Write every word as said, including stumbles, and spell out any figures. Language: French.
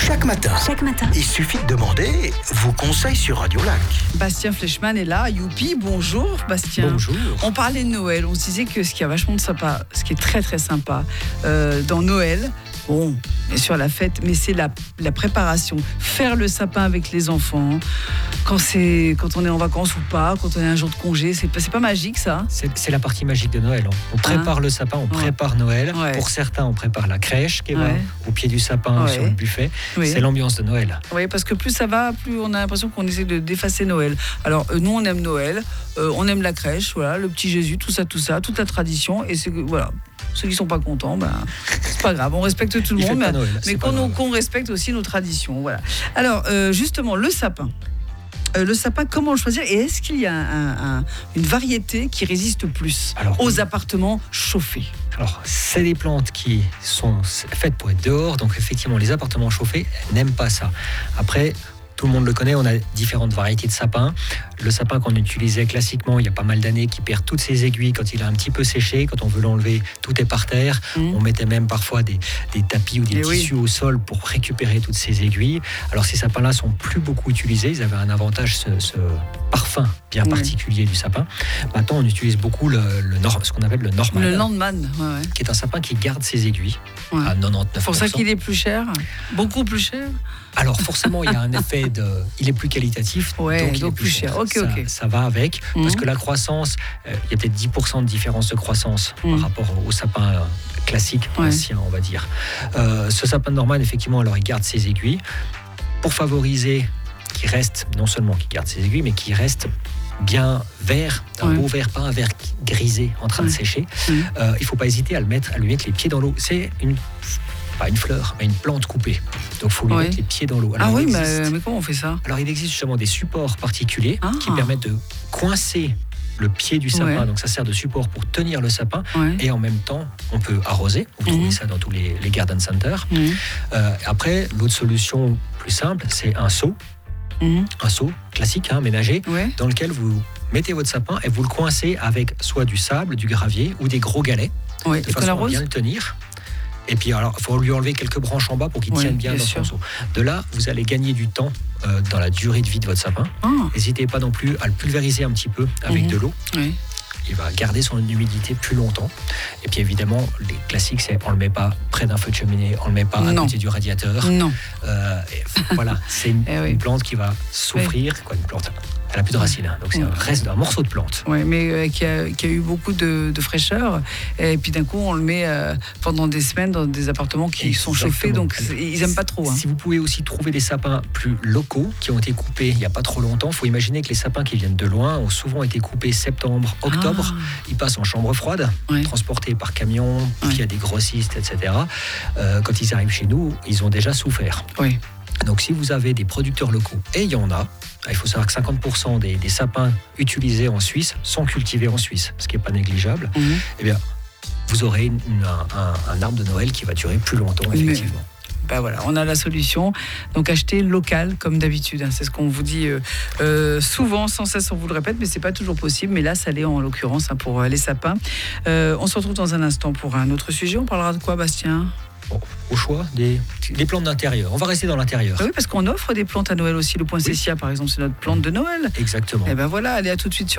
Chaque matin, Chaque matin. il suffit de demander vos conseils sur Radio Lac. Bastien Fleischmann est là, youpi, bonjour Bastien. Bonjour. On parlait de Noël, on se disait que ce qui a vachement de sympa, ce qui est très très sympa euh, dans Noël, bon, bien sûr la fête, mais c'est la, la préparation, faire le sapin avec les enfants, quand, c'est, quand on est en vacances ou pas, quand on a un jour de congé, c'est pas, c'est pas magique ça. C'est, c'est la partie magique de Noël. On, on prépare Hein le sapin, on Ouais. prépare Noël. Ouais. Pour certains, on prépare la crèche qui va Ouais. au pied du sapin Ouais. sur le buffet. Oui. C'est l'ambiance de Noël. Oui, parce que plus ça va, plus on a l'impression qu'on essaie de d'effacer Noël. Alors, euh, nous, on aime Noël, euh, on aime la crèche, voilà, le petit Jésus, tout ça, tout ça, toute la tradition. Et c'est que, voilà, ceux qui sont pas contents, ben, c'est pas grave, on respecte tout le Il monde, fait pas mais, Noël, mais c'est pas qu'on, grave. qu'on respecte aussi nos traditions. Voilà. Alors, euh, justement, le sapin. Euh, le sapin, comment le choisir? Et est-ce qu'il y a un- un- une variété qui résiste plus Alors, aux appartements chauffés? Alors, c'est des plantes qui sont faites pour être dehors. Donc, effectivement, les appartements chauffés n'aiment pas ça. Après, tout le monde le connaît, on a différentes variétés de sapins. Le sapin qu'on utilisait classiquement il y a pas mal d'années, qui perd toutes ses aiguilles quand il a un petit peu séché. Quand on veut l'enlever, tout est par terre. Mmh. On mettait même parfois des, des tapis ou des Eh oui. tissus au sol pour récupérer toutes ces aiguilles. Alors, ces sapins-là sont plus beaucoup utilisés. Ils avaient un avantage, ce, ce parfum bien Oui. particulier du sapin. Maintenant, on utilise beaucoup le, le nor- ce qu'on appelle le normal, Le Landman, ouais, ouais. qui est un sapin qui garde ses aiguilles Ouais. à quatre-vingt-dix-neuf pour cent. C'est pour ça qu'il est plus cher, beaucoup plus cher. Alors forcément, il y a un effet de... Il est plus qualitatif, Ouais, donc il donc est plus plus cher. cher. Ok, ça, ok. ça va avec, parce Mhm. que la croissance, euh, il y a peut-être dix pour cent de différence de croissance Mhm. par rapport au sapin euh, classique, Ouais. ancien, on va dire. Euh, ce sapin normal, effectivement, alors il garde ses aiguilles pour favoriser qu'il reste, non seulement qu'il garde ses aiguilles, mais qu'il reste bien vert, un Ouais. beau vert, pas un vert grisé en train de Ouais. sécher. Mhm. Euh, il ne faut pas hésiter à, le mettre, à lui mettre les pieds dans l'eau. C'est une... pas une fleur, mais une plante coupée. Donc il faut lui Ouais. mettre les pieds dans l'eau. Alors, Ah il oui, mais, existe- mais comment on fait ça? alors, il existe justement des supports particuliers Ah. qui permettent de coincer le pied du sapin. Ouais. Donc, ça sert de support pour tenir le sapin. Ouais. Et en même temps, on peut arroser. Vous Mhm. trouvez ça dans tous les, les garden centers. Mmh. Euh, après, l'autre solution plus simple, c'est un seau. Mmh. Un seau classique, hein, ménager, Ouais. dans lequel vous mettez votre sapin et vous le coincez avec soit du sable, du gravier ou des gros galets, Ouais. de Et qu'on façon à arrose? bien le tenir. Et puis, alors, il faut lui enlever quelques branches en bas pour qu'il Ouais, tienne bien, bien dans sûr. son seau. De là, vous allez gagner du temps euh, dans la durée de vie de votre sapin. Ah, N'hésitez pas non plus à le pulvériser un petit peu avec Mhm. de l'eau. ouais. Il va garder son humidité plus longtemps. Et puis évidemment, les classiques, c'est on ne le met pas près d'un feu de cheminée, on ne le met pas à Non. côté du radiateur. Non. Euh, et voilà, c'est une, Eh oui. une plante qui va souffrir. Quoi, une plante, elle n'a plus de racines, hein, donc c'est Ouais. un reste d'un morceau de plante. Ouais, mais euh, qui, a, qui a eu beaucoup de, de fraîcheur. Et puis d'un coup, on le met euh, pendant des semaines dans des appartements qui sont Exactement. chauffés, donc c'est- ils n'aiment pas trop. Hein. Si vous pouvez aussi trouver des sapins plus locaux qui ont été coupés il n'y a pas trop longtemps, il faut imaginer que les sapins qui viennent de loin ont souvent été coupés septembre, octobre. Ils passent en chambre froide, Ah, ouais. transportés par camion, Ouais. via des grossistes, et cetera. Euh, quand ils arrivent chez nous, ils ont déjà souffert. Oui. Donc si vous avez des producteurs locaux, et il y en a, il faut savoir que cinquante pour cent des, des sapins utilisés en Suisse sont cultivés en Suisse, ce qui n'est pas négligeable, Mhm. eh bien, vous aurez une- une- un, un- un arbre de Noël qui va durer plus longtemps, Mais- effectivement. Ben voilà, on a la solution. Donc acheter local comme d'habitude. hein. C'est ce qu'on vous dit euh, euh, souvent, sans cesse on vous le répète, mais c'est pas toujours possible. Mais là, ça l'est en l'occurrence hein, pour euh, les sapins. Euh, on se retrouve dans un instant pour un autre sujet. On parlera de quoi, Bastien? Bon, au choix, des, des plantes d'intérieur. On va rester dans l'intérieur. Ah oui, parce qu'on offre des plantes à Noël aussi. Le poinsettia, par exemple, c'est notre plante de Noël. Exactement. Et ben voilà, allez à tout de suite sur